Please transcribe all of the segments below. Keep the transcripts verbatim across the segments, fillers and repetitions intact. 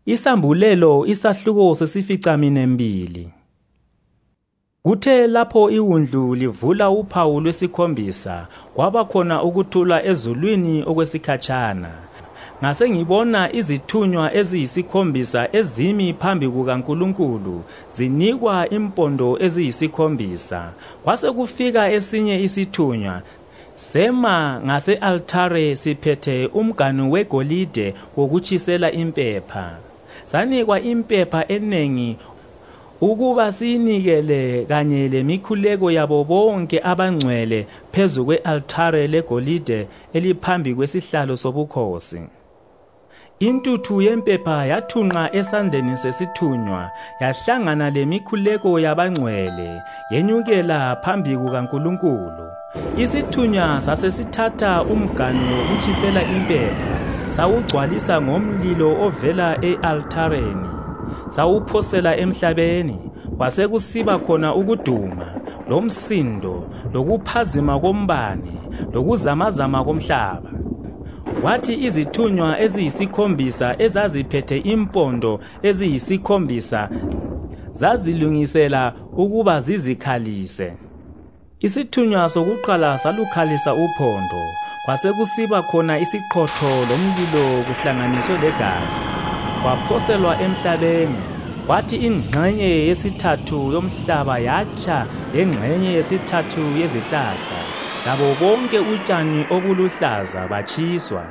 Isambulelo isahluko sesificaminwembili. Kuthe lapho iwundlu livula uphawu lwesikhombisa, kwaba khona ukuthula ezulwini okwesikhatshana. Ngase ngibona izithunywa eziyisikhombisa ezimi phambi kukaNkulunkulu, zinikwa impondo eziyisikhombisa. Kwase kufika esinye isithunywa, sema ngase-altare siphethe umganu wegolide wokutshisela impepha. Sanikwa impepha enengi ukuba siyinikele kanye lemikhuleko yabo bonke abangcwele phezu kwe-altare legolide eliphambi kwesihlalo sobukhosi. Intuthu yempepha yathunqa esandleni sesithunywa, yahlangana lemikhuleko yabangcwele, yenyukela phambi kukaNkulunkulu. Isithunywa sasesithatha umganu wokutshisela impepha, sawugcwalisa ngomlilo ovela e-altareni, sawuphosela emhlabeni. Kwasekusiba khona ukuduma, lomsindo, lokuphazima kombane, lokuzamazama komhlaba. Kwathi izithunywa eziyisikhombisa ezaziphethe impondo eziyisikhombisa zazilungisela ukuba zizikhalise. Isithunywa sokuqala salukhalisa uphondo, kwasekusiba khona isiqhotho lomlilo kuhlanganiswe legazi, kwaphoselwa emhlabeni. Kwathi ingxenye yesithathu yomhlaba yatsha lengxenye yesithathu yezihlahla, labo bonke utshani obuluhlaza batshiswa.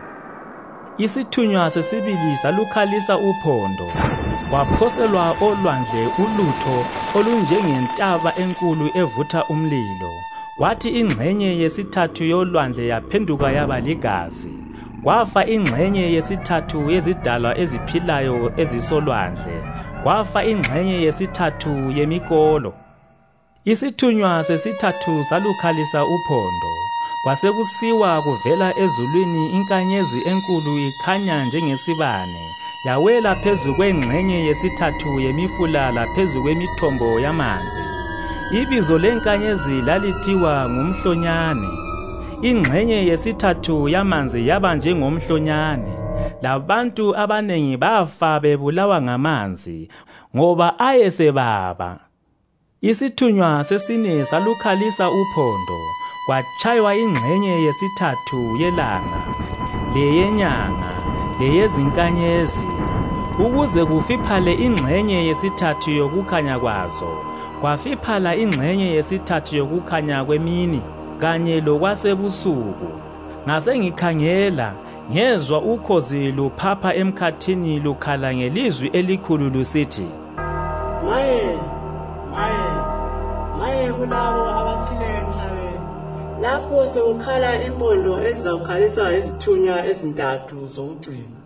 Isithunywa sesibili salukhalisa uphondo, kwaphoselwa olwandle ulutho olunjengentaba enkulu evutha umlilo. Kwathi ingxenye yesithathu yolwandle yaphenduka yaba ligazi. Kwafa ingxenye yesithathu yezidalwa eziphilayo ezisolwandle, kwafa ingxenye yesithathu yemikolo. Isithunywa sesithathu salukhalisa uphondo, kwasekusiwa kuvela ezulwini inkanyezi enkulu ikhanya njengesibane, yawela phezu kwengxenye yesithathu yemifula laphezu kwemithombo yamanzi. Ibizo lenkanyezi lalithiwa ngumhlonyane. Ingxenye yesithathu yamanzi yaba njengomhlonyane, labantu abanengi bafa bebulawa ngamanzi, ngoba ayesebaba. Isithunywa sesine salukhalisa uphondo, kwatshaywa ingxenye yesithathu yelanga, leyenyanga, leyezinkanyezi, ukuze kufiphale ingxenye yesithathu yokukhanya kwazo. Kwafiphala ingxenye yesithathu yokukhanya kwemini kanye lokwasebusuku. Ngase ngikhangela, ngezwa ukhozi luphapha emkhathini lukhala ngelizwi elikhulu lusithi, Maye, maye, maye kulabo abaphileyo emhlabeni, lapho sekukhala impondo ezizakhaliswa izithunywa ezintathu zokucina.